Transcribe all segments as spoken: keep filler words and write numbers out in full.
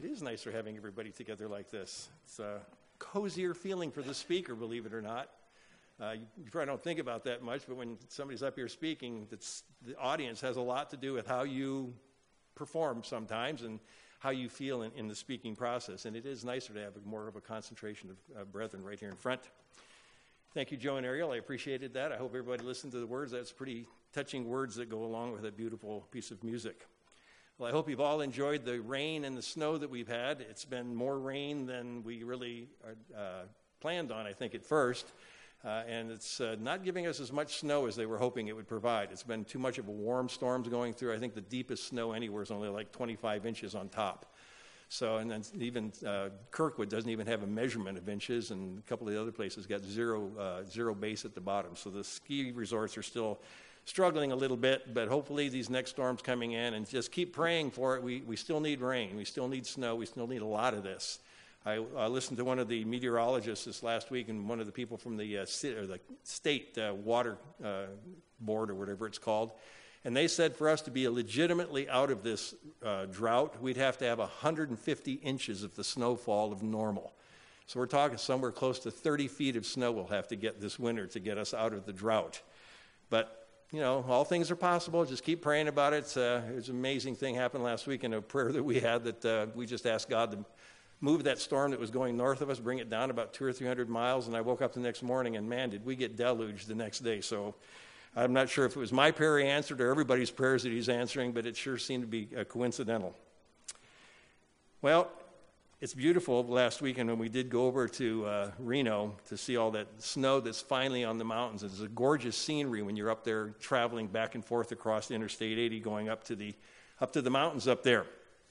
It is nicer having everybody together like this. It's a cozier feeling for the speaker, believe it or not. Uh, you, you probably don't think about that much, but when somebody's up here speaking, that's, the audience has a lot to do with how you perform sometimes and how you feel in, in the speaking process. And it is nicer to have a, more of a concentration of uh, brethren right here in front. Thank you, Joe and Ariel. I appreciated that. I hope everybody listened to the words. That's pretty touching words that go along with a beautiful piece of music. Well, I hope you've all enjoyed the rain and the snow that we've had. It's been more rain than we really uh, planned on, I think, at first. Uh, and it's uh, not giving us as much snow as they were hoping it would provide. It's been too much of a warm storms going through. I think the deepest snow anywhere is only like twenty-five inches on top. So, and then even uh, Kirkwood doesn't even have a measurement of inches, and a couple of the other places got zero, uh, zero base at the bottom. So the ski resorts are still struggling a little bit, but hopefully these next storms coming in, and just keep praying for it. We we still need rain. We still need snow. We still need a lot of this. I uh, listened to one of the meteorologists this last week, and one of the people from the, uh, city, or the state uh, water uh, board or whatever it's called, and they said for us to be legitimately out of this uh, drought, we'd have to have one hundred fifty inches of the snowfall of normal. So we're talking somewhere close to thirty feet of snow we'll have to get this winter to get us out of the drought. But you know, all things are possible. Just keep praying about it. Uh, it was an amazing thing happened last week in a prayer that we had that uh, we just asked God to move that storm that was going north of us, bring it down about two or three hundred miles. And I woke up the next morning, and man, did we get deluged the next day. So I'm not sure if it was my prayer he answered or everybody's prayers that he's answering, but it sure seemed to be uh, coincidental. Well, it's beautiful last weekend when we did go over to uh, Reno to see all that snow that's finally on the mountains. It's a gorgeous scenery when you're up there traveling back and forth across Interstate eighty going up to the up to the mountains up there.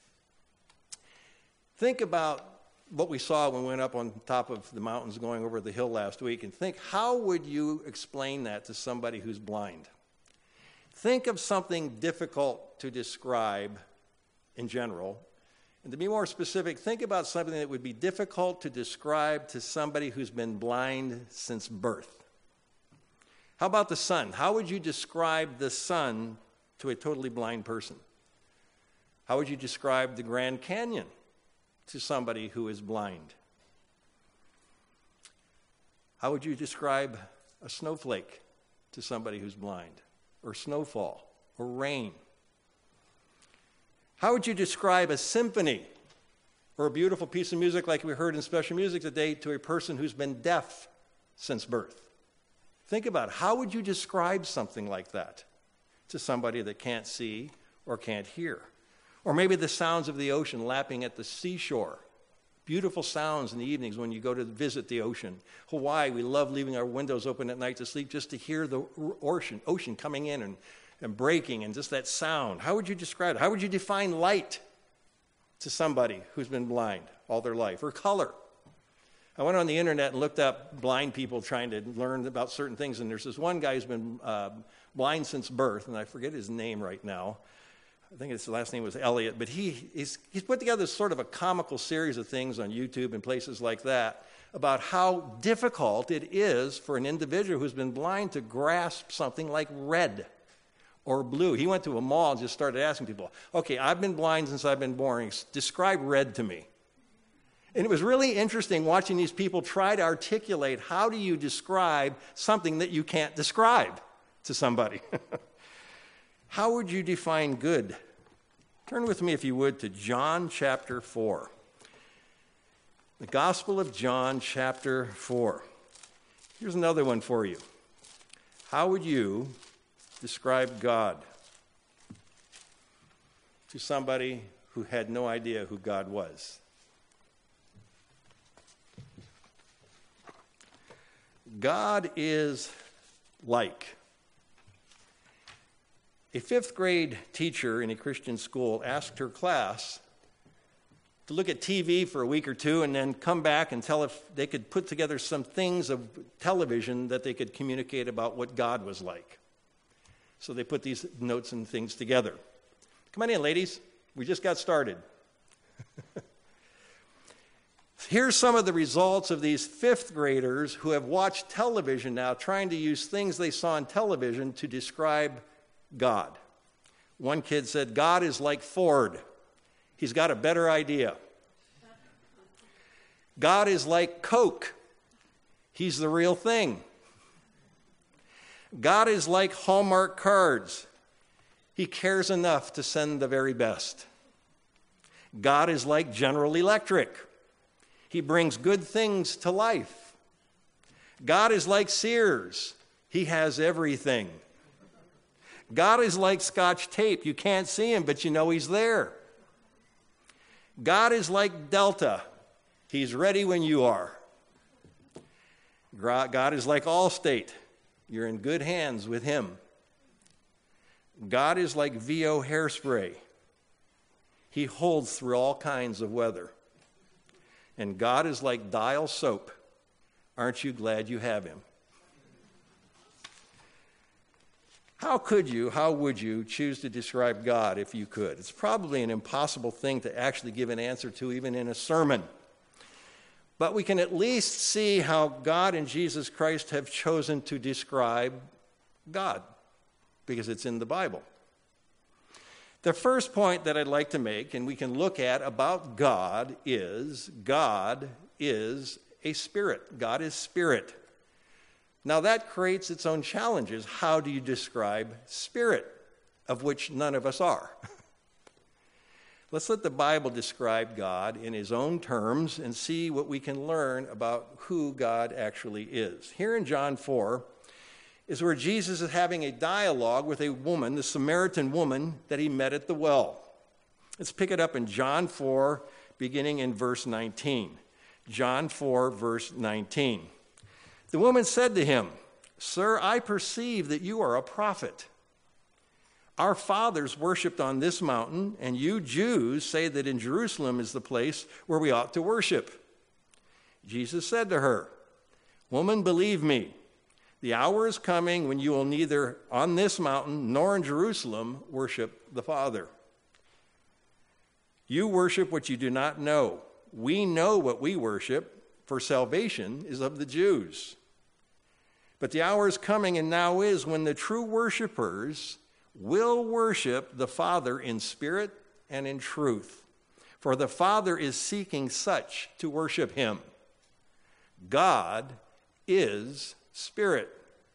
Think about what we saw when we went up on top of the mountains going over the hill last week, and think, how would you explain that to somebody who's blind? Think of something difficult to describe in general. And to be more specific, think about something that would be difficult to describe to somebody who's been blind since birth. How about the sun? How would you describe the sun to a totally blind person? How would you describe the Grand Canyon to somebody who is blind? How would you describe a snowflake to somebody who's blind, or snowfall, or rain? How would you describe a symphony or a beautiful piece of music like we heard in special music today to a person who's been deaf since birth? Think about it. How would you describe something like that to somebody that can't see or can't hear? Or maybe the sounds of the ocean lapping at the seashore. Beautiful sounds in the evenings when you go to visit the ocean. Hawaii, we love leaving our windows open at night to sleep just to hear the ocean, ocean coming in and and breaking, and just that sound. How would you describe it? How would you define light to somebody who's been blind all their life? Or color? I went on the internet and looked up blind people trying to learn about certain things, and there's this one guy who's been uh, blind since birth, and I forget his name right now. I think his last name was Elliot, but he he's, he's put together sort of a comical series of things on YouTube and places like that about how difficult it is for an individual who's been blind to grasp something like red or blue. He went to a mall and just started asking people, okay, I've been blind since I've been born. Describe red to me. And it was really interesting watching these people try to articulate how do you describe something that you can't describe to somebody. How would you define good? Turn with me, if you would, to John chapter four. The Gospel of John chapter four. Here's another one for you. How would you describe God to somebody who had no idea who God was? God is like. A fifth grade teacher in a Christian school asked her class to look at T V for a week or two and then come back and tell if they could put together some things of television that they could communicate about what God was like. So they put these notes and things together. Come on in, ladies. We just got started. Here's some of the results of these fifth graders who have watched television now, trying to use things they saw on television to describe God. One kid said, God is like Ford. He's got a better idea. God is like Coke. He's the real thing. God is like Hallmark cards. He cares enough to send the very best. God is like General Electric. He brings good things to life. God is like Sears. He has everything. God is like Scotch tape. You can't see him, but you know he's there. God is like Delta. He's ready when you are. God is like Allstate. You're in good hands with him. God is like V O hairspray. He holds through all kinds of weather. And God is like Dial soap. Aren't you glad you have him? How could you, how would you choose to describe God if you could? It's probably an impossible thing to actually give an answer to, even in a sermon. But we can at least see how God and Jesus Christ have chosen to describe God, because it's in the Bible. The first point that I'd like to make, and we can look at about God, is God is a spirit. God is spirit. Now that creates its own challenges. How do you describe spirit, of which none of us are? Let's let the Bible describe God in his own terms and see what we can learn about who God actually is. Here in John four is where Jesus is having a dialogue with a woman, the Samaritan woman that he met at the well. Let's pick it up in John four, beginning in verse nineteen. John four, verse nineteen. The woman said to him, "Sir, I perceive that you are a prophet. Our fathers worshipped on this mountain, and you Jews say that in Jerusalem is the place where we ought to worship." Jesus said to her, "Woman, believe me, the hour is coming when you will neither on this mountain nor in Jerusalem worship the Father. You worship what you do not know. We know what we worship, for salvation is of the Jews. But the hour is coming, and now is, when the true worshipers will worship the Father in spirit and in truth. For the Father is seeking such to worship him. God is spirit,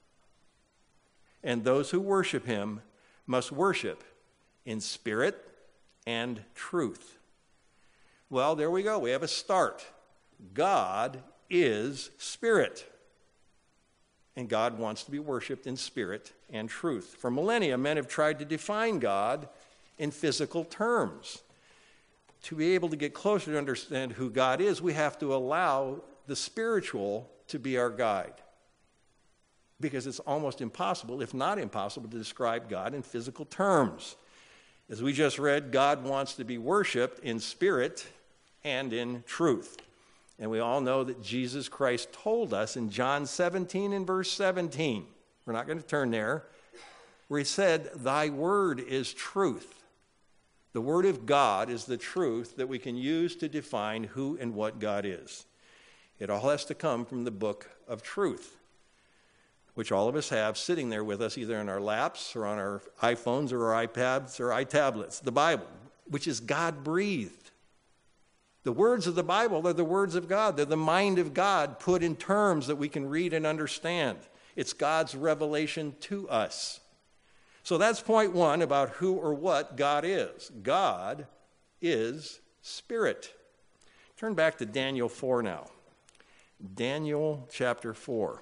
and those who worship him must worship in spirit and truth." Well, there we go. We have a start. God is spirit, and God wants to be worshiped in spirit and truth. For millennia, men have tried to define God in physical terms. To be able to get closer to understand who God is, we have to allow the spiritual to be our guide, because it's almost impossible, if not impossible, to describe God in physical terms. As we just read, God wants to be worshiped in spirit and in truth. And we all know that Jesus Christ told us in John seventeen and verse seventeen, we're not going to turn there, where he said, "Thy word is truth." The word of God is the truth that we can use to define who and what God is. It all has to come from the book of truth, which all of us have sitting there with us, either in our laps or on our iPhones or our iPads or iTablets. The Bible, which is God-breathed. The words of the Bible are the words of God. They're the mind of God put in terms that we can read and understand. It's God's revelation to us. So that's point one about who or what God is. God is spirit. Turn back to Daniel four now. Daniel chapter four.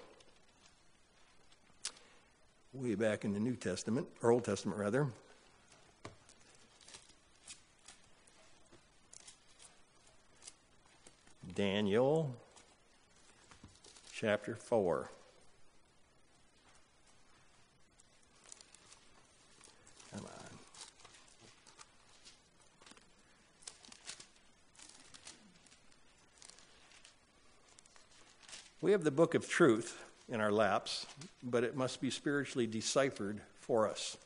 Way back in the New Testament, or Old Testament rather. Daniel chapter four. Come on. We have the book of truth in our laps, but it must be spiritually deciphered for us.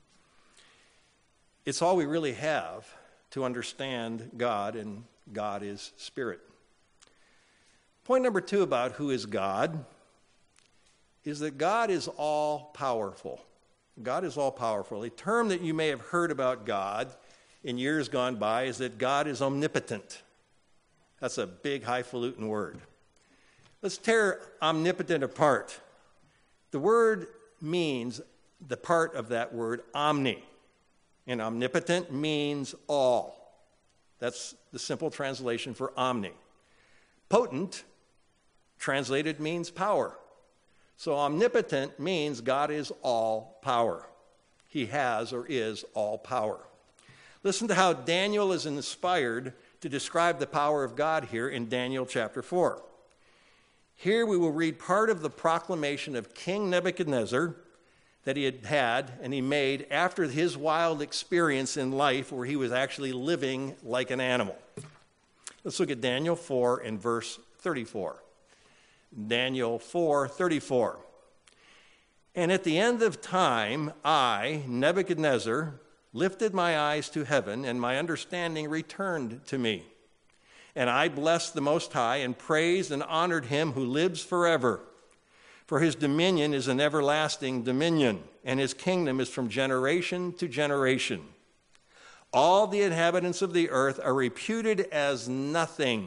It's all we really have to understand God, and God is spirit. Point number two about who is God is that God is all-powerful. God is all-powerful. A term that you may have heard about God in years gone by is that God is omnipotent. That's a big, highfalutin word. Let's tear omnipotent apart. The word means the part of that word, omni. And omnipotent means all. That's the simple translation for omni. Potent, translated, means power. So omnipotent means God is all power. He has or is all power. Listen to how Daniel is inspired to describe the power of God here in Daniel chapter four. Here we will read part of the proclamation of King Nebuchadnezzar that he had had and he made after his wild experience in life where he was actually living like an animal. Let's look at Daniel four and verse thirty-four. Daniel four thirty-four. And at the end of time, I, Nebuchadnezzar, lifted my eyes to heaven, and my understanding returned to me. And I blessed the Most High and praised and honored him who lives forever. For his dominion is an everlasting dominion, and his kingdom is from generation to generation. All the inhabitants of the earth are reputed as nothing.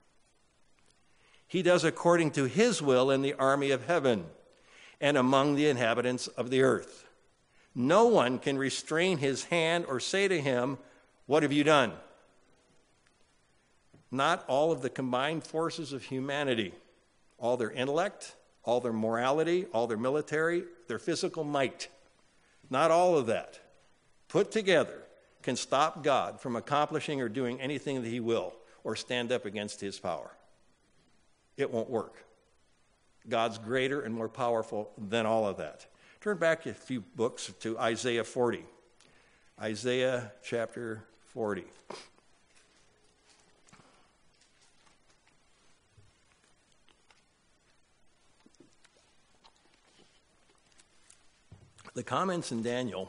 He does according to his will in the army of heaven and among the inhabitants of the earth. No one can restrain his hand or say to him, "What have you done?" Not all of the combined forces of humanity, all their intellect, all their morality, all their military, their physical might, not all of that, put together, can stop God from accomplishing or doing anything that he will or stand up against his power. It won't work. God's greater and more powerful than all of that. Turn back a few books to Isaiah forty. Isaiah chapter forty. The comments in Daniel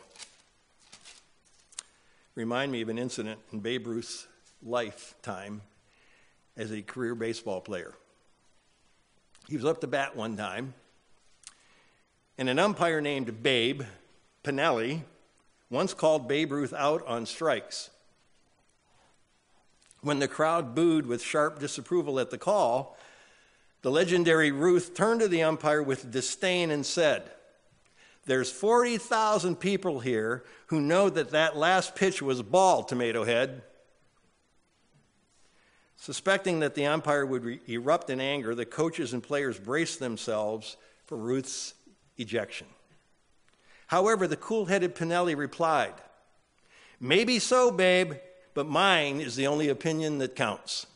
remind me of an incident in Babe Ruth's lifetime as a career baseball player. He was up to bat one time, and an umpire named Babe Pinelli once called Babe Ruth out on strikes. When the crowd booed with sharp disapproval at the call, the legendary Ruth turned to the umpire with disdain and said, "There's forty thousand people here who know that that last pitch was ball, Tomato Head." Suspecting that the umpire would re- erupt in anger, the coaches and players braced themselves for Ruth's ejection. However, the cool-headed Pinelli replied, "Maybe so, Babe, but mine is the only opinion that counts."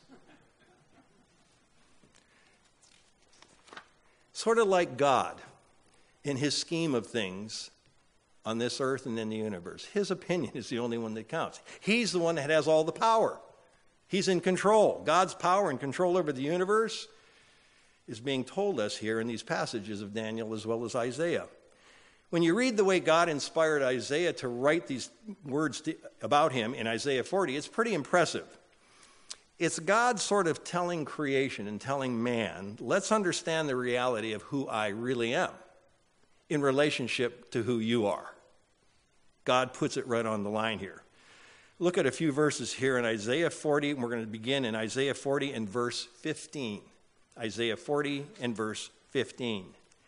Sort of like God in his scheme of things on this earth and in the universe. His opinion is the only one that counts. He's the one that has all the power. He's in control. God's power and control over the universe is being told us here in these passages of Daniel as well as Isaiah. When you read the way God inspired Isaiah to write these words to, about him in Isaiah forty, it's pretty impressive. It's God sort of telling creation and telling man, let's understand the reality of who I really am in relationship to who you are. God puts it right on the line here. Look at a few verses here in Isaiah forty, and we're going to begin in Isaiah forty and verse fifteen. Isaiah forty and verse fifteen.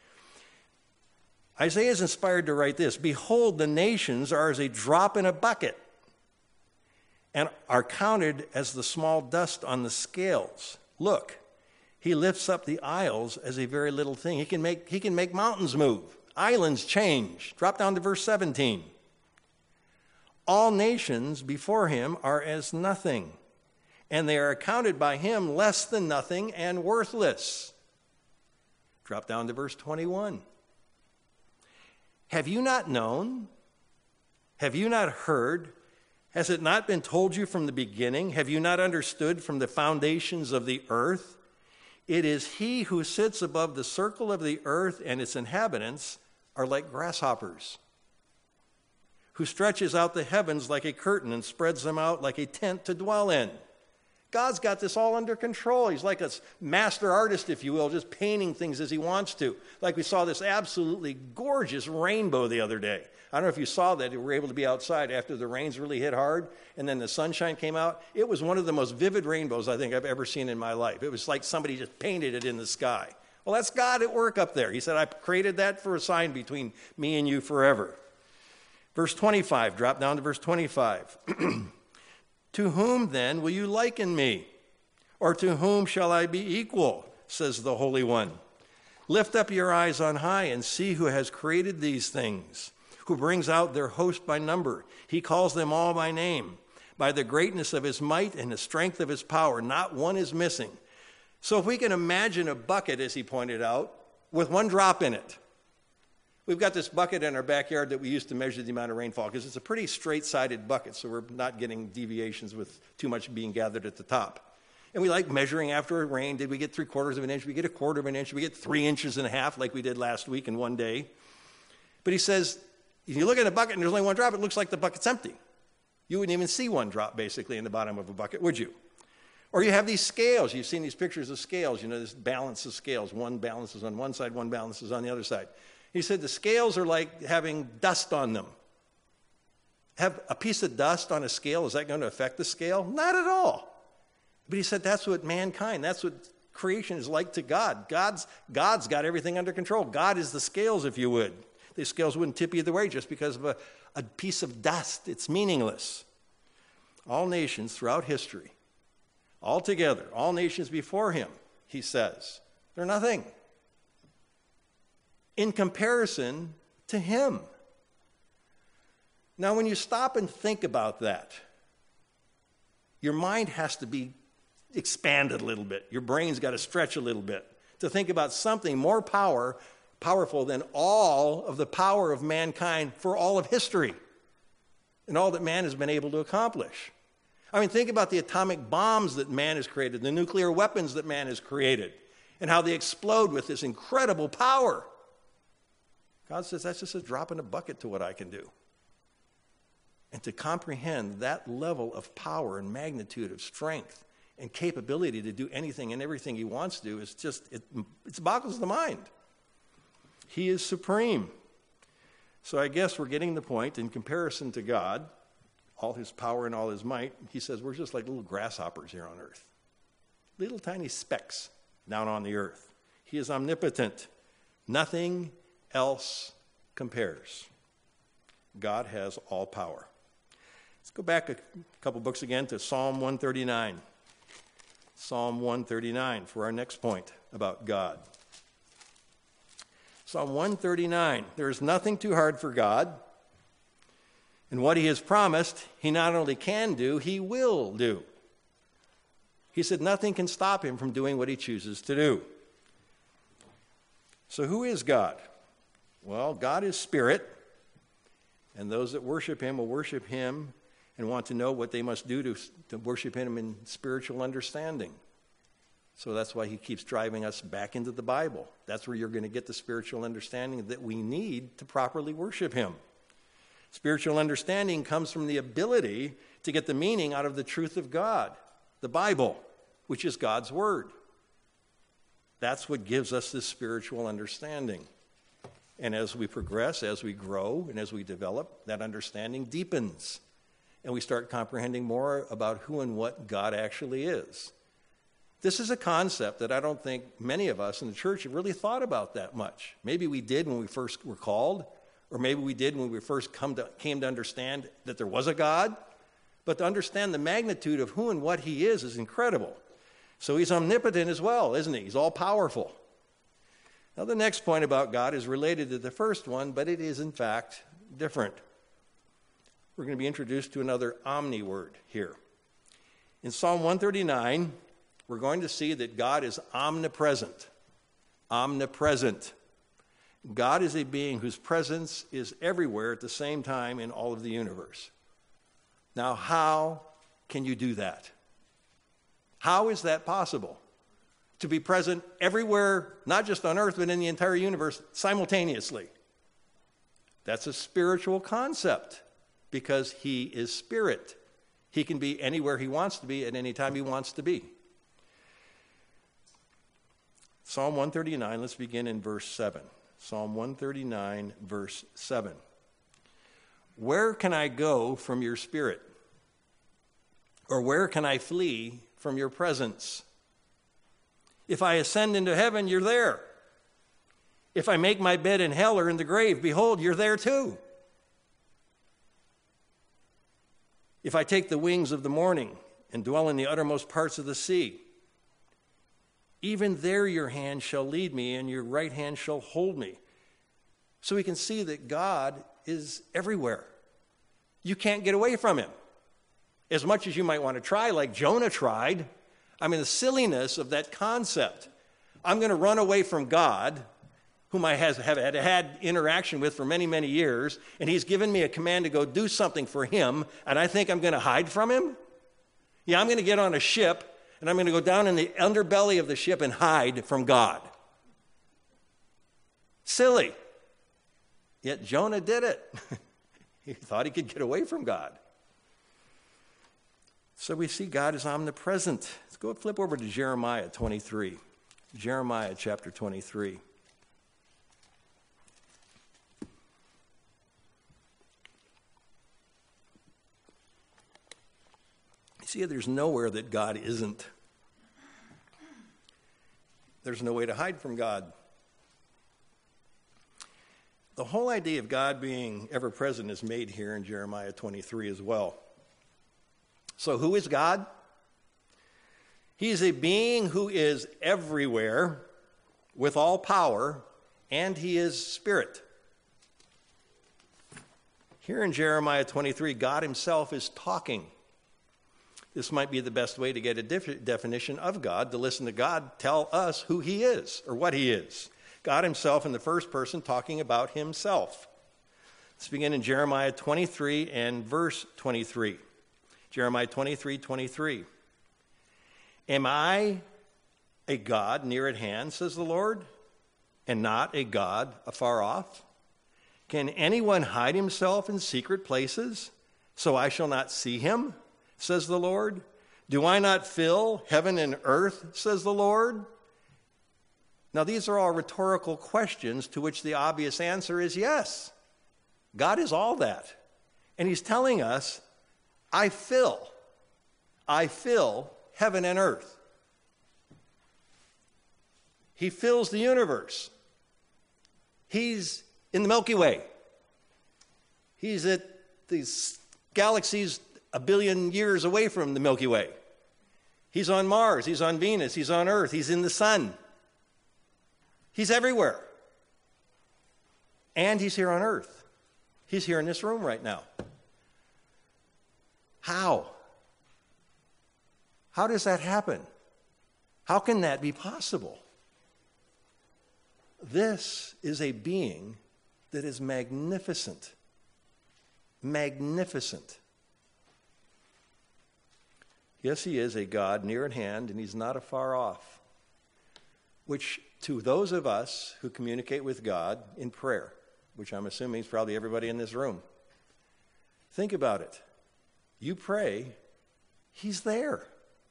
Isaiah is inspired to write this: "Behold, the nations are as a drop in a bucket, and are counted as the small dust on the scales. Look, he lifts up the isles as a very little thing." He can make, he can make mountains move, islands change. Drop down to verse seventeen. "All nations before him are as nothing, and they are accounted by him less than nothing and worthless." Drop down to verse twenty-one. "Have you not known? Have you not heard? Has it not been told you from the beginning? Have you not understood from the foundations of the earth? It is he who sits above the circle of the earth, and its inhabitants are like grasshoppers, who stretches out the heavens like a curtain and spreads them out like a tent to dwell in." God's got this all under control. He's like a master artist, if you will, just painting things as he wants to. Like we saw this absolutely gorgeous rainbow the other day. I don't know if you saw that. You were able to be outside after the rains really hit hard, and then the sunshine came out. It was one of the most vivid rainbows I think I've ever seen in my life. It was like somebody just painted it in the sky. Well, that's God at work up there. He said, I created that for a sign between me and you forever. Verse twenty-five, drop down to verse twenty-five. To whom then will you liken me? Or to whom shall I be equal, says the Holy One. Lift up your eyes on high and see who has created these things, who brings out their host by number. He calls them all by name. By the greatness of his might and the strength of his power, not one is missing. So if we can imagine a bucket, as he pointed out, with one drop in it. We've got this bucket in our backyard that we use to measure the amount of rainfall because it's a pretty straight-sided bucket, so we're not getting deviations with too much being gathered at the top. And we like measuring after it rained. Did we get three quarters of an inch? Did we get a quarter of an inch? Did we get three inches and a half like we did last week in one day? But he says, if you look at a bucket and there's only one drop, it looks like the bucket's empty. You wouldn't even see one drop, basically, in the bottom of a bucket, would you? Or you have these scales. You've seen these pictures of scales. You know, this balance of scales. One balances on one side, one balances on the other side. He said the scales are like having dust on them. Have a piece of dust on a scale, is that going to affect the scale? Not at all. But he said that's what mankind, that's what creation is like to God. God's, God's got everything under control. God is the scales, if you would. The scales wouldn't tip either way just because of a, a piece of dust. It's meaningless. All nations throughout history, all together, all nations before him, he says, they're nothing in comparison to him. Now, when you stop and think about that, your mind has to be expanded a little bit. Your brain's got to stretch a little bit to think about something more power, powerful than all of the power of mankind for all of history and all that man has been able to accomplish. I mean, think about the atomic bombs that man has created, the nuclear weapons that man has created, and how they explode with this incredible power. God says that's just a drop in a bucket to what I can do. And to comprehend that level of power and magnitude of strength and capability to do anything and everything he wants to do is just, it, it boggles the mind. He is supreme. So I guess we're getting the point, in comparison to God, all his power and all his might, he says we're just like little grasshoppers here on earth. Little tiny specks down on the earth. He is omnipotent. Nothing else compares. God has all power. Let's go back a couple books again to Psalm one thirty-nine. Psalm one thirty-nine for our next point about God. Psalm one thirty-nine. There is nothing too hard for God. And what he has promised, he not only can do, he will do. He said nothing can stop him from doing what he chooses to do. So who is God? Well, God is spirit, and those that worship him will worship him and want to know what they must do to, to worship him in spiritual understanding. So that's why he keeps driving us back into the Bible. That's where you're going to get the spiritual understanding that we need to properly worship him. Spiritual understanding comes from the ability to get the meaning out of the truth of God, the Bible, which is God's word. That's what gives us this spiritual understanding. And as we progress, as we grow, and as we develop, that understanding deepens. And we start comprehending more about who and what God actually is. This is a concept that I don't think many of us in the church have really thought about that much. Maybe we did when we first were called, or maybe we did when we first come to, came to understand that there was a God. But to understand the magnitude of who and what he is is incredible. So he's omnipotent as well, isn't he? He's all-powerful. Now, the next point about God is related to the first one, but it is, in fact, different. We're going to be introduced to another omni word here. In Psalm one thirty-nine, we're going to see that God is omnipresent. Omnipresent. God is a being whose presence is everywhere at the same time in all of the universe. Now, how can you do that? How is that possible? To be present everywhere, not just on earth, but in the entire universe simultaneously. That's a spiritual concept because he is spirit. He can be anywhere he wants to be at any time he wants to be. Psalm one thirty-nine, let's begin in verse seven. Psalm one thirty-nine, verse seven. Where can I go from your spirit? Or where can I flee from your presence? If I ascend into heaven, you're there. If I make my bed in hell or in the grave, behold, you're there too. If I take the wings of the morning and dwell in the uttermost parts of the sea, even there your hand shall lead me and your right hand shall hold me. So we can see that God is everywhere. You can't get away from him. As much as you might want to try, like Jonah tried. I mean, the silliness of that concept. I'm going to run away from God, whom I has, have had, had interaction with for many, many years, and he's given me a command to go do something for him, and I think I'm going to hide from him? Yeah, I'm going to get on a ship, and I'm going to go down in the underbelly of the ship and hide from God. Silly. Yet Jonah did it. He thought he could get away from God. So we see God is omnipresent. Let's go flip over to Jeremiah twenty-three. Jeremiah chapter twenty-three. You see, there's nowhere that God isn't. There's no way to hide from God. The whole idea of God being ever present is made here in Jeremiah twenty-three as well. So who is God? He is a being who is everywhere with all power, and he is spirit. Here in Jeremiah twenty-three, God himself is talking. This might be the best way to get a def- definition of God, to listen to God tell us who he is or what he is. God himself in the first person talking about himself. Let's begin in Jeremiah twenty-three and verse twenty-three. Jeremiah twenty-three, twenty-three. Am I a God near at hand, says the Lord, and not a God afar off? Can anyone hide himself in secret places, so I shall not see him, says the Lord? Do I not fill heaven and earth, says the Lord? Now, these are all rhetorical questions to which the obvious answer is yes. God is all that. And he's telling us, I fill, I fill heaven and earth. He fills the universe. He's in the Milky Way. He's at these galaxies a billion years away from the Milky Way. He's on Mars, he's on Venus, he's on Earth, he's in the sun. He's everywhere. And he's here on Earth. He's here in this room right now. How? How does that happen? How can that be possible? This is a being that is magnificent. Magnificent. Yes, he is a God near at hand, and he's not afar off. Which, to those of us who communicate with God in prayer, which I'm assuming is probably everybody in this room, think about it. You pray, he's there.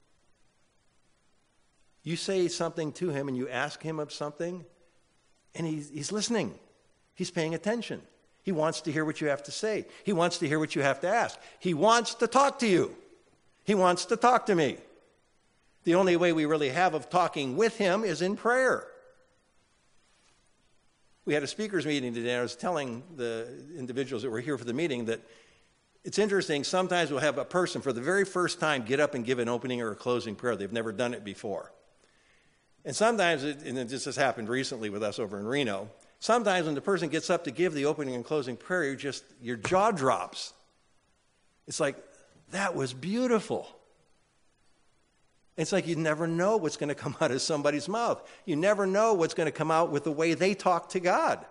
You say something to him and you ask him of something, and he's, he's listening. He's paying attention. He wants to hear what you have to say. He wants to hear what you have to ask. He wants to talk to you. He wants to talk to me. The only way we really have of talking with him is in prayer. We had a speakers meeting today, and I was telling the individuals that were here for the meeting that it's interesting, sometimes we'll have a person for the very first time get up and give an opening or a closing prayer. They've never done it before. And sometimes, it, and this has happened recently with us over in Reno, sometimes when the person gets up to give the opening and closing prayer, you just, your jaw drops. It's like, that was beautiful. It's like you never know what's going to come out of somebody's mouth. You never know what's going to come out with the way they talk to God.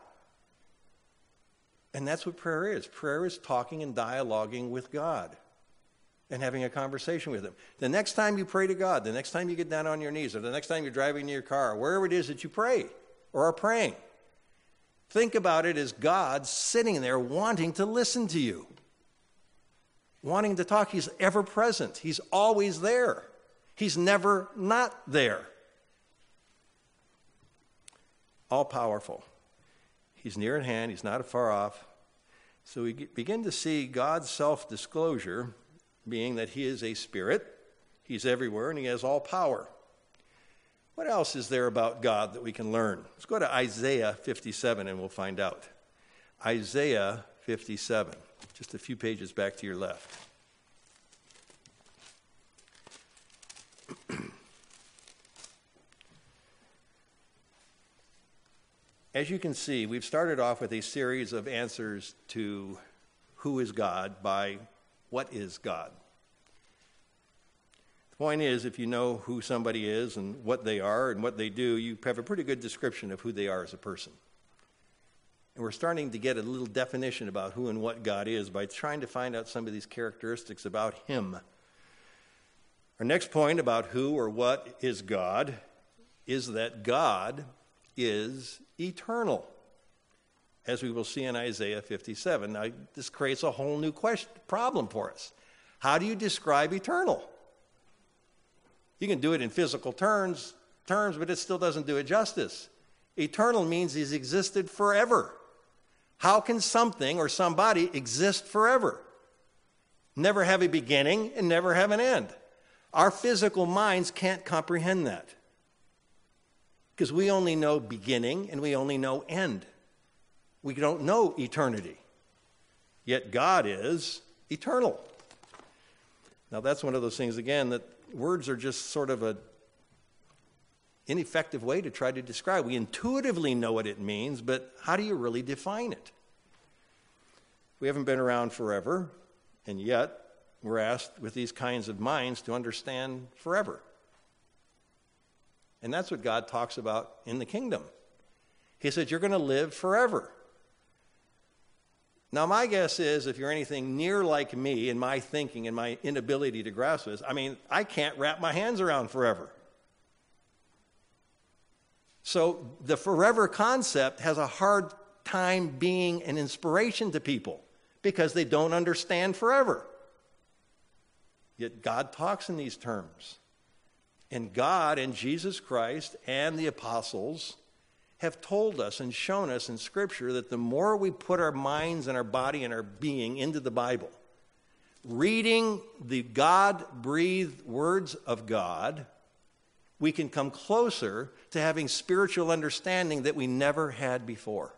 And that's what prayer is. Prayer is talking and dialoguing with God and having a conversation with him. The next time you pray to God, the next time you get down on your knees, or the next time you're driving in your car, wherever it is that you pray or are praying, think about it as God sitting there wanting to listen to you. wanting to talk. He's ever present. He's always there. He's never not there. All powerful. He's near at hand. He's not far off. So we begin to see God's self-disclosure being that he is a spirit. He's everywhere and he has all power. What else is there about God that we can learn? Let's go to Isaiah fifty-seven and we'll find out. Isaiah fifty-seven, just a few pages back to your left. As you can see, we've started off with a series of answers to who is God by what is God. The point is, if you know who somebody is and what they are and what they do, you have a pretty good description of who they are as a person. And we're starting to get a little definition about who and what God is by trying to find out some of these characteristics about him. Our next point about who or what is God is that God is eternal, as we will see in Isaiah fifty-seven. Now, this creates a whole new question, problem for us. How do you describe eternal? You can do it in physical terms, terms, but it still doesn't do it justice. Eternal means he's existed forever. How can something or somebody exist forever? Never have a beginning and never have an end. Our physical minds can't comprehend that, because we only know beginning and we only know end. We don't know eternity. Yet God is eternal. Now that's one of those things, again, that words are just sort of an ineffective way to try to describe. We intuitively know what it means, but how do you really define it? We haven't been around forever, and yet we're asked with these kinds of minds to understand forever. And that's what God talks about in the kingdom. He said, you're going to live forever. Now, my guess is, if you're anything near like me in my thinking and my inability to grasp this, I mean, I can't wrap my hands around forever. So the forever concept has a hard time being an inspiration to people because they don't understand forever. Yet God talks in these terms. And God and Jesus Christ and the apostles have told us and shown us in Scripture that the more we put our minds and our body and our being into the Bible, reading the God-breathed words of God, we can come closer to having spiritual understanding that we never had before.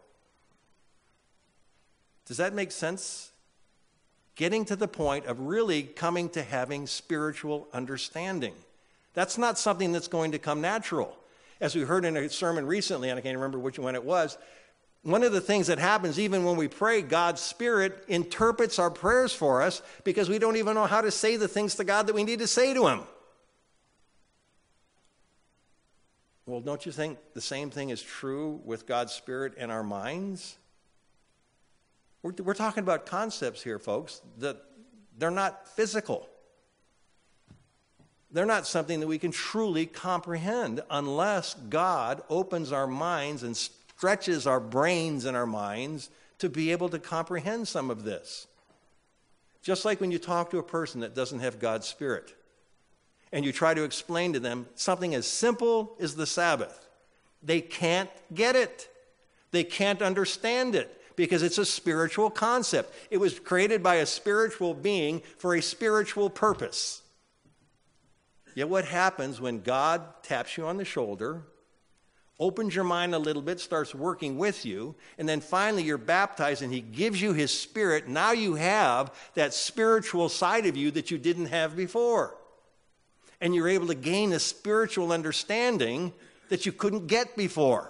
Does that make sense? Getting to the point of really coming to having spiritual understanding. That's not something that's going to come natural. As we heard in a sermon recently, and I can't remember which one it was, one of the things that happens even when we pray, God's Spirit interprets our prayers for us because we don't even know how to say the things to God that we need to say to him. Well, don't you think the same thing is true with God's Spirit in our minds? We're, we're talking about concepts here, folks, that they're not physical. They're not something that we can truly comprehend unless God opens our minds and stretches our brains and our minds to be able to comprehend some of this. Just like when you talk to a person that doesn't have God's Spirit and you try to explain to them something as simple as the Sabbath. They can't get it. They can't understand it because it's a spiritual concept. It was created by a spiritual being for a spiritual purpose. Yet what happens when God taps you on the shoulder, opens your mind a little bit, starts working with you, and then finally you're baptized and he gives you his Spirit. Now you have that spiritual side of you that you didn't have before. And you're able to gain a spiritual understanding that you couldn't get before.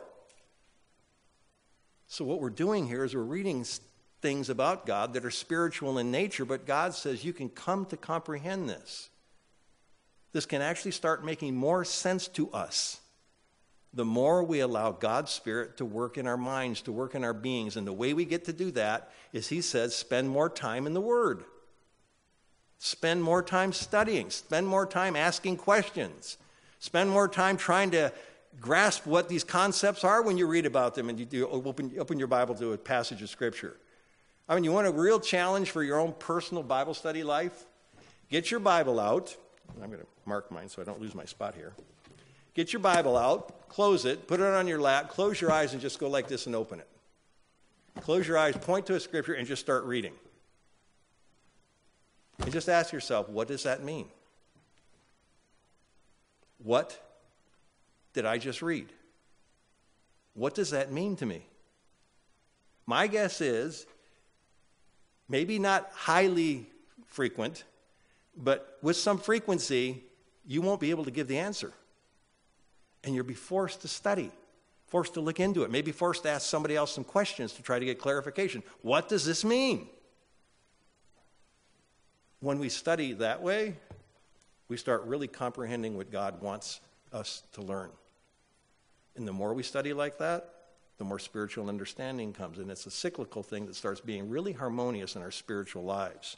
So what we're doing here is we're reading things about God that are spiritual in nature, but God says you can come to comprehend this. This can actually start making more sense to us the more we allow God's Spirit to work in our minds, to work in our beings. And the way we get to do that is, he says, spend more time in the Word. Spend more time studying. Spend more time asking questions. Spend more time trying to grasp what these concepts are when you read about them and you do open, open your Bible to a passage of Scripture. I mean, you want a real challenge for your own personal Bible study life? Get your Bible out. I'm going to mark mine so I don't lose my spot here. Get your Bible out, close it, put it on your lap, close your eyes, and just go like this and open it. Close your eyes, point to a scripture, and just start reading. And just ask yourself, what does that mean? What did I just read? What does that mean to me? My guess is, maybe not highly frequent, but with some frequency, you won't be able to give the answer. And you'll be forced to study, forced to look into it, maybe forced to ask somebody else some questions to try to get clarification. What does this mean? When we study that way, we start really comprehending what God wants us to learn. And the more we study like that, the more spiritual understanding comes. And it's a cyclical thing that starts being really harmonious in our spiritual lives.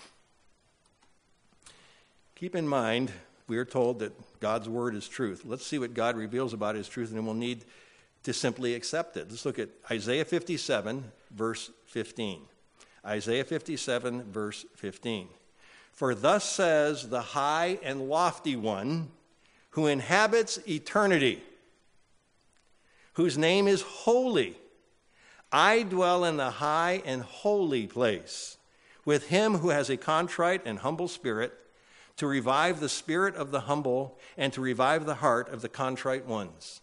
Keep in mind, we are told that God's word is truth. Let's see what God reveals about his truth, and then we'll need to simply accept it. Let's look at Isaiah fifty-seven, verse fifteen. Isaiah fifty-seven, verse fifteen. For thus says the high and lofty one who inhabits eternity, whose name is holy. I dwell in the high and holy place with him who has a contrite and humble spirit, to revive the spirit of the humble and to revive the heart of the contrite ones.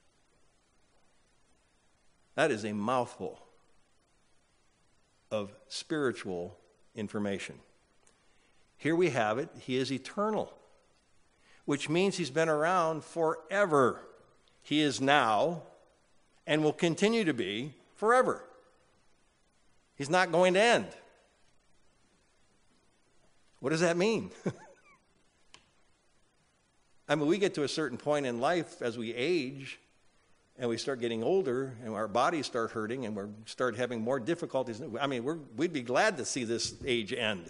That is a mouthful of spiritual information. Here we have it. He is eternal, which means he's been around forever. He is now and will continue to be forever. He's not going to end. What does that mean? I mean, we get to a certain point in life as we age and we start getting older and our bodies start hurting and we start having more difficulties. I mean, we're, we'd be glad to see this age end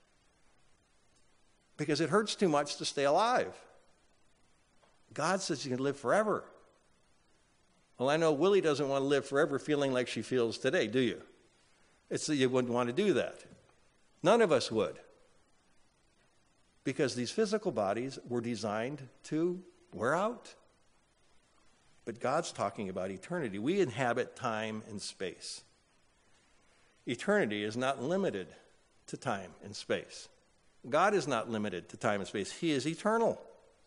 because it hurts too much to stay alive. God says you can live forever. Well, I know Willie doesn't want to live forever feeling like she feels today, do you? It's that you wouldn't want to do that. None of us would. Because these physical bodies were designed to wear out. But God's talking about eternity. We inhabit time and space. Eternity is not limited to time and space. God is not limited to time and space. He is eternal.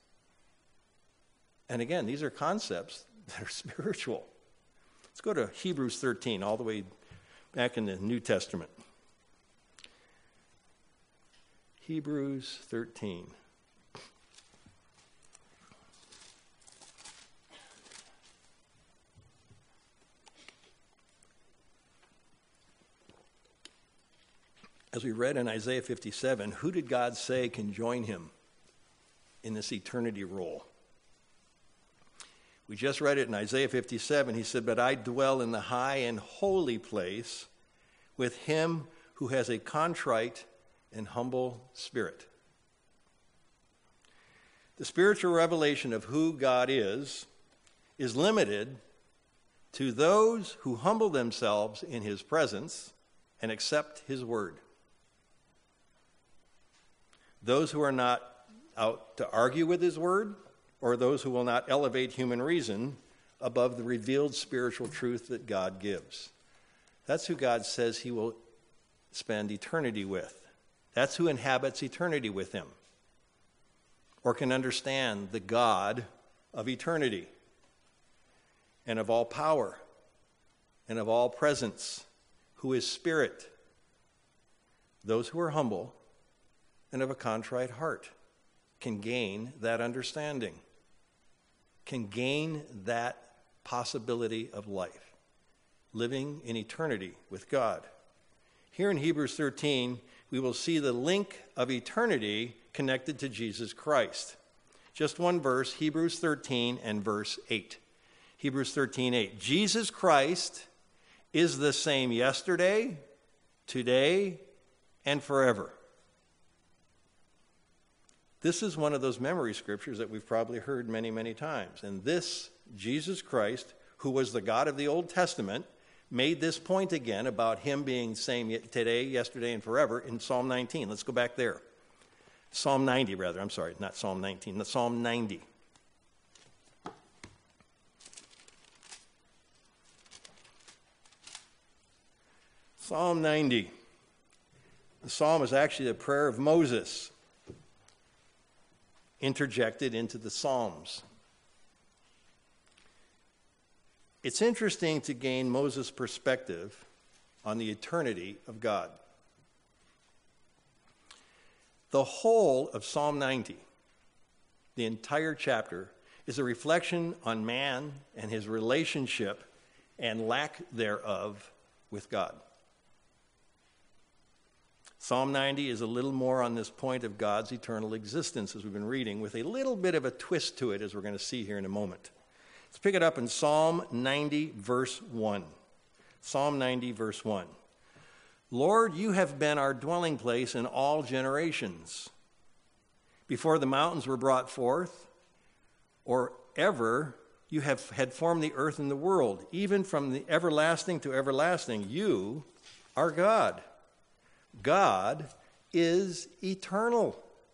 And again, these are concepts that are spiritual. Let's go to Hebrews thirteen, all the way back in the New Testament. Hebrews thirteen. As we read in Isaiah fifty-seven, who did God say can join him in this eternity role? We just read it in Isaiah fifty-seven. He said, but I dwell in the high and holy place with him who has a contrite and humble spirit. The spiritual revelation of who God is is limited to those who humble themselves in his presence and accept his word. Those who are not out to argue with his word, or those who will not elevate human reason above the revealed spiritual truth that God gives. That's who God says he will spend eternity with. That's who inhabits eternity with him, or can understand the God of eternity and of all power and of all presence, who is spirit. Those who are humble and of a contrite heart can gain that understanding, can gain that possibility of life, living in eternity with God. Here in Hebrews thirteen, we will see the link of eternity connected to Jesus Christ. Just one verse, Hebrews thirteen and verse eight. Hebrews thirteen, eight. Jesus Christ is the same yesterday, today, and forever. This is one of those memory scriptures that we've probably heard many, many times. And this Jesus Christ, who was the God of the Old Testament, made this point again about him being same today, yesterday, and forever in Psalm nineteen. Let's go back there. Psalm ninety, rather. I'm sorry, not Psalm nineteen. The Psalm ninety. Psalm ninety. The psalm is actually a prayer of Moses interjected into the Psalms. It's interesting to gain Moses' perspective on the eternity of God. The whole of Psalm ninety, the entire chapter, is a reflection on man and his relationship and lack thereof with God. Psalm ninety is a little more on this point of God's eternal existence, as we've been reading, with a little bit of a twist to it, as we're going to see here in a moment. Let's pick it up in Psalm ninety, verse one. Psalm ninety, verse one. Lord, you have been our dwelling place in all generations. Before the mountains were brought forth, or ever you have had formed the earth and the world, even from the everlasting to everlasting, you are God. God is eternal.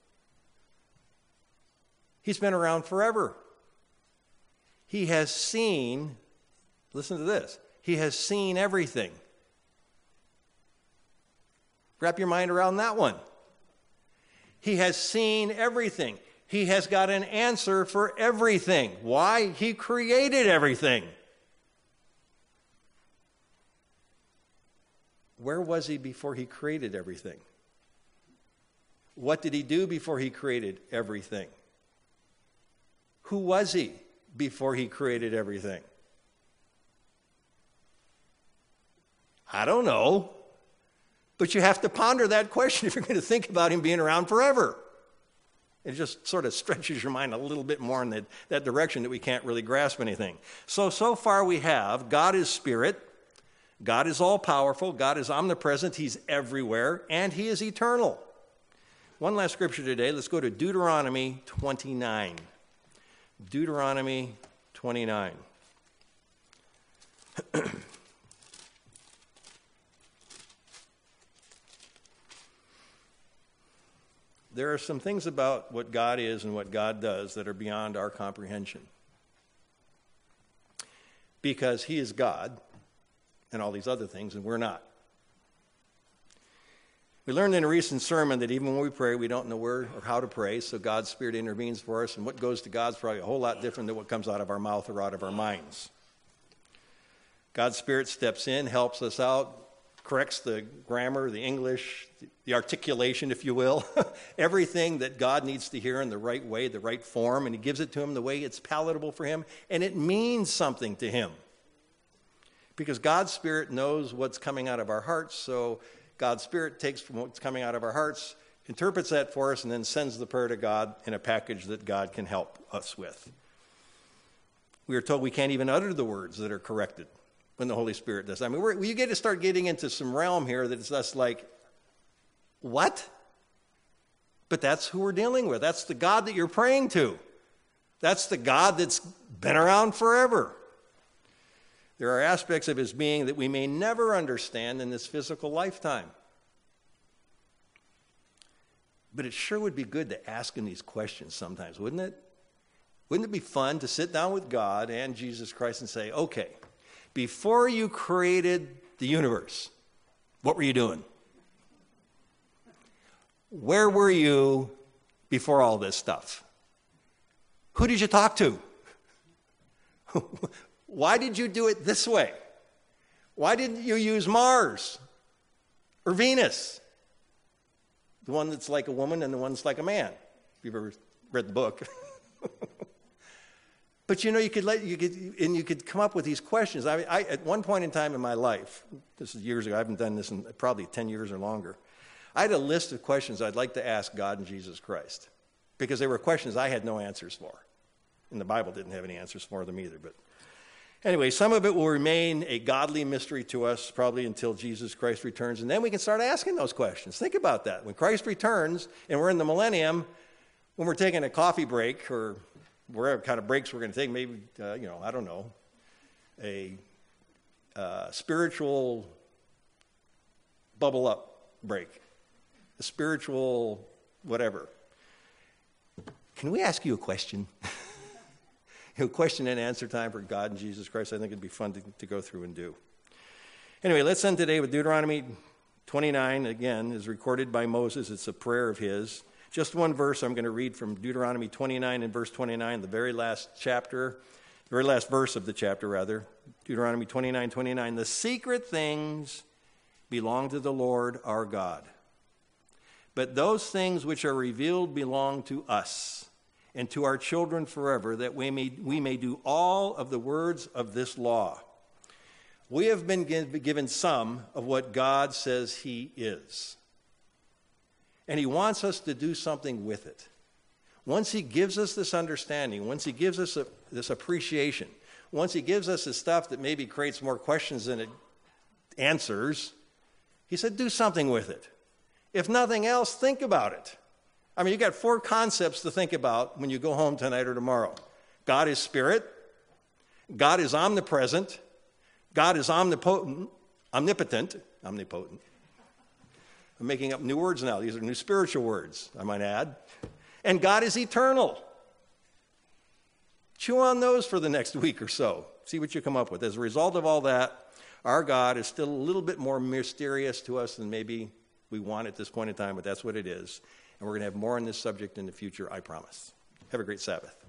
He's been around forever. He has seen, listen to this, he has seen everything. Wrap your mind around that one. He has seen everything. He has got an answer for everything. Why? He created everything. Where was he before he created everything? What did he do before he created everything? Who was he before he created everything? I don't know. But you have to ponder that question if you're going to think about him being around forever. It just sort of stretches your mind a little bit more in that, that direction that we can't really grasp anything. So, so far we have God is spirit. God is all-powerful, God is omnipresent, he's everywhere, and he is eternal. One last scripture today. Let's go to Deuteronomy twenty-nine. Deuteronomy twenty-nine. There are some things about what God is and what God does that are beyond our comprehension. Because he is God, and all these other things, and we're not. We learned in a recent sermon that even when we pray, we don't know where or how to pray, so God's Spirit intervenes for us, and what goes to God's probably a whole lot different than what comes out of our mouth or out of our minds. God's Spirit steps in, helps us out, corrects the grammar, the English, the articulation, if you will, everything that God needs to hear in the right way, the right form, and he gives it to him the way it's palatable for him, and it means something to him. Because God's Spirit knows what's coming out of our hearts, so God's Spirit takes from what's coming out of our hearts, interprets that for us, and then sends the prayer to God in a package that God can help us with. We are told we can't even utter the words that are corrected when the Holy Spirit does. I mean, we're, you get to start getting into some realm here that it's just like, what? But that's who we're dealing with. That's the God that you're praying to. That's the God that's been around forever. There are aspects of his being that we may never understand in this physical lifetime. But it sure would be good to ask him these questions sometimes, wouldn't it? Wouldn't it be fun to sit down with God and Jesus Christ and say, okay, before you created the universe, what were you doing? Where were you before all this stuff? Who did you talk to? Why did you do it this way? Why didn't you use Mars or Venus? The one that's like a woman and the one that's like a man, if you've ever read the book. But you know, you could let you could and you could come up with these questions. I, I at one point in time in my life, this is years ago, I haven't done this in probably ten years or longer, I had a list of questions I'd like to ask God and Jesus Christ. Because they were questions I had no answers for. And the Bible didn't have any answers for them either, but anyway, some of it will remain a godly mystery to us probably until Jesus Christ returns, and then we can start asking those questions. Think about that. When Christ returns and we're in the millennium, when we're taking a coffee break or whatever kind of breaks we're going to take, maybe, uh, you know, I don't know, a uh, spiritual bubble up break, a spiritual whatever. Can we ask you a question? A question and answer time for God and Jesus Christ. I think it'd be fun to, to go through and do. Anyway, let's end today with Deuteronomy twenty-nine. Again, is recorded by Moses. It's a prayer of his. Just one verse I'm going to read from Deuteronomy twenty-nine and verse twenty-nine, the very last chapter, the very last verse of the chapter, rather. Deuteronomy twenty-nine, twenty-nine. The secret things belong to the Lord our God, but those things which are revealed belong to us and to our children forever, that we may, we may do all of the words of this law. We have been given some of what God says he is. And he wants us to do something with it. Once he gives us this understanding, once he gives us a, this appreciation, once he gives us this stuff that maybe creates more questions than it answers, he said, do something with it. If nothing else, think about it. I mean, you got four concepts to think about when you go home tonight or tomorrow. God is spirit. God is omnipresent. God is omnipotent, omnipotent, omnipotent. I'm making up new words now. These are new spiritual words, I might add. And God is eternal. Chew on those for the next week or so. See what you come up with. As a result of all that, our God is still a little bit more mysterious to us than maybe we want at this point in time, but that's what it is. And we're going to have more on this subject in the future, I promise. Have a great Sabbath.